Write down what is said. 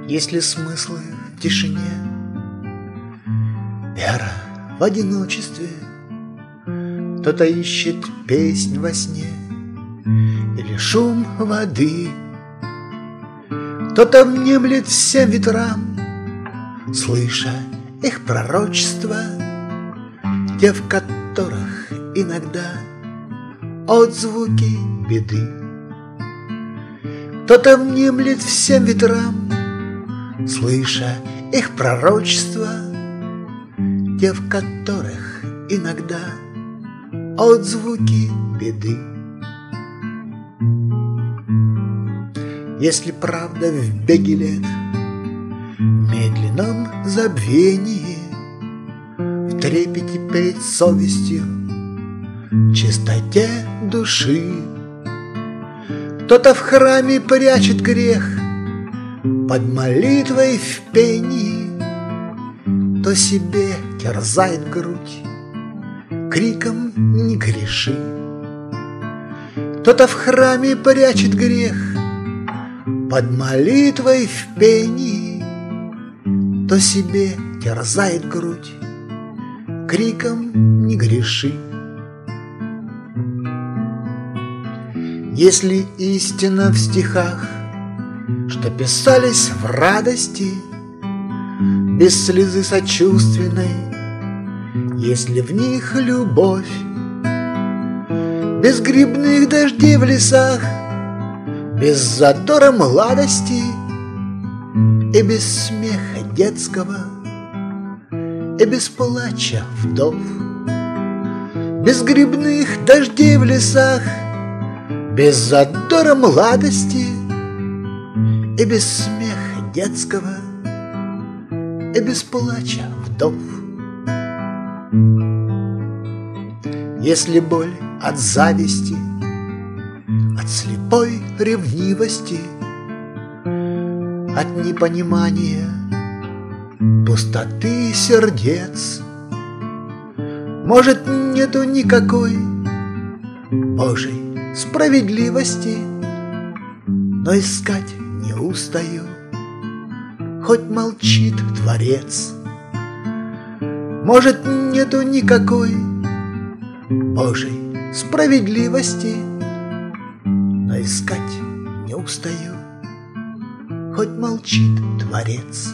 Есть ли смыслы в тишине, вера в одиночестве? Кто-то ищет песнь во сне или шум воды, кто-то внемлет всем ветрам, слыша их пророчества, те, в которых иногда отзвуки беды. Кто-то внемлет всем ветрам, слыша их пророчества, те, в которых иногда отзвуки беды. Если правда в беге лет, медленном забвении, в трепете перед совестью, чистоте души, кто-то в храме прячет грех под молитвой в пении, то себе терзает грудь криком «не греши». Кто-то в храме прячет грех под молитвой в пении, то себе терзает грудь криком «не греши». Если истина в стихах, что писались в радости, без слезы сочувственной, если в них любовь, без грибных дождей в лесах, без задора младости и без смеха детского, и без плача вдов, без грибных дождей в лесах, без задора младости и без смеха детского, и без плача вдов. Если боль от зависти, от слепой ревнивости, от непонимания, пустоты сердец, может, нету никакой Божьей справедливости, но искать не устаю, хоть молчит Творец. Может, нету никакой Божьей справедливости, но искать не устаю, хоть молчит Творец.